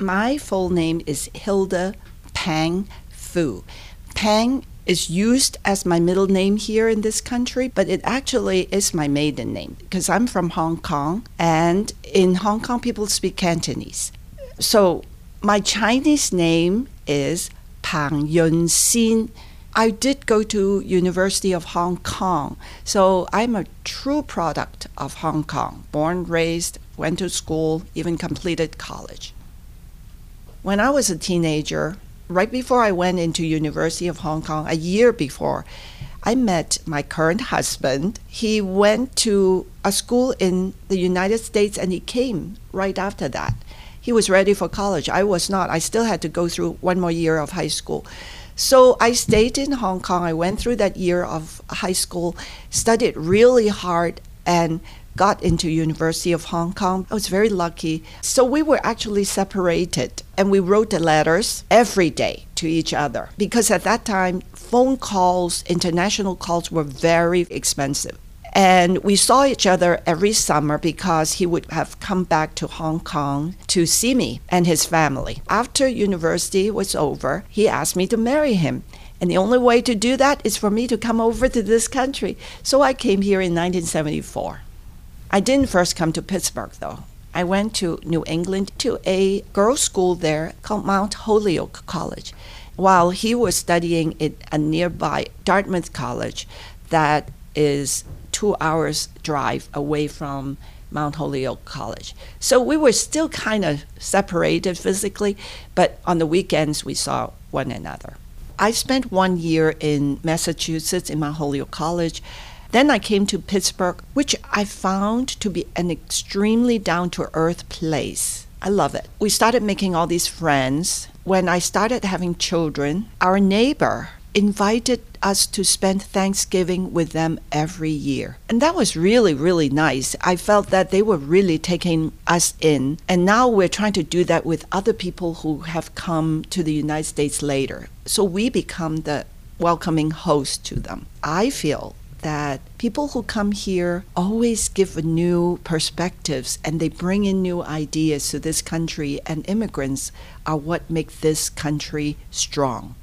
My full name is Hilda Pang Fu. Pang is used as my middle name here in this country, but it actually is my maiden name because I'm from Hong Kong, and in Hong Kong people speak Cantonese. So my Chinese name is Pang Yun Xin. I did go to University of Hong Kong, so I'm a true product of Hong Kong. Born, raised, went to school, even completed college. When I was a teenager, right before I went into University of Hong Kong, a year before, I met my current husband. He went to a school in the United States and he came right after that. He was ready for college. I was not. I still had to go through one more year of high school. So I stayed in Hong Kong. I went through that year of high school, studied really hard, and got into University of Hong Kong. I was very lucky. So we were actually separated, and we wrote the letters every day to each other because at that time, phone calls, international calls were very expensive. And we saw each other every summer because he would have come back to Hong Kong to see me and his family. After university was over, he asked me to marry him. And the only way to do that is for me to come over to this country. So I came here in 1974. I didn't first come to Pittsburgh, though. I went to New England to a girls' school there called Mount Holyoke College, while he was studying at a nearby Dartmouth College that is 2 hours drive away from Mount Holyoke College. So we were still kind of separated physically, but on the weekends we saw one another. I spent 1 year in Massachusetts in Mount Holyoke College. Then I came to Pittsburgh, which I found to be an extremely down-to-earth place. I love it. We started making all these friends. When I started having children, our neighbor invited us to spend Thanksgiving with them every year. And that was really, really nice. I felt that they were really taking us in. And now we're trying to do that with other people who have come to the United States later. So we become the welcoming host to them. I feel that people who come here always give new perspectives and they bring in new ideas to this country, and immigrants are what make this country strong.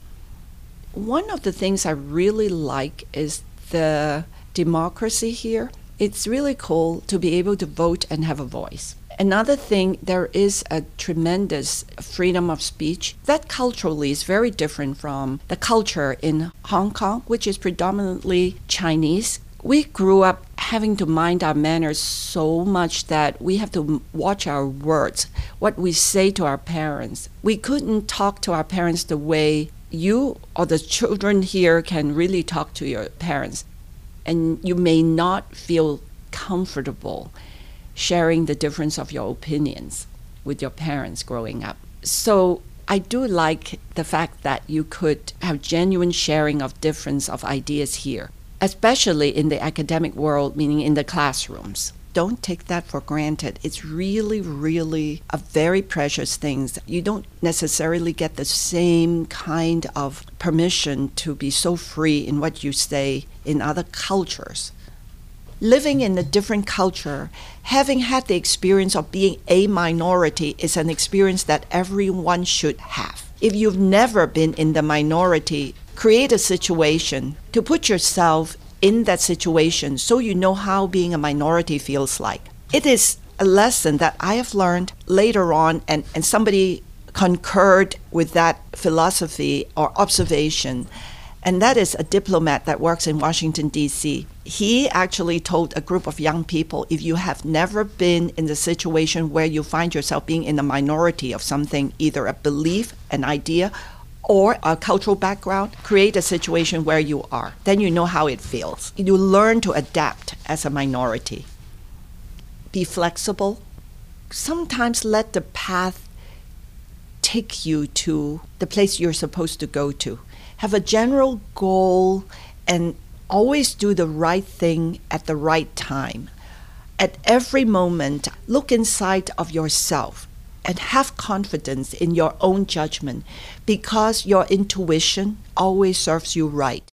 One of the things I really like is the democracy here. It's really cool to be able to vote and have a voice. Another thing, there is a tremendous freedom of speech that culturally is very different from the culture in Hong Kong, which is predominantly Chinese. We grew up having to mind our manners so much that we have to watch our words, what we say to our parents. We couldn't talk to our parents the way you or the children here can really talk to your parents. And you may not feel comfortable sharing the difference of your opinions with your parents growing up. So I do like the fact that you could have genuine sharing of difference of ideas here, especially in the academic world, meaning in the classrooms. Don't take that for granted. It's really, really a very precious thing. You don't necessarily get the same kind of permission to be so free in what you say in other cultures. Living in a different culture, having had the experience of being a minority is an experience that everyone should have. If you've never been in the minority, create a situation to put yourself in that situation so you know how being a minority feels like. It is a lesson that I have learned later on, and somebody concurred with that philosophy or observation. And that is a diplomat that works in Washington, D.C. He actually told a group of young people, if you have never been in the situation where you find yourself being in a minority of something, either a belief, an idea, or a cultural background, create a situation where you are. Then you know how it feels. You learn to adapt as a minority. Be flexible. Sometimes let the path take you to the place you're supposed to go to. Have a general goal and always do the right thing at the right time. At every moment, look inside of yourself and have confidence in your own judgment, because your intuition always serves you right.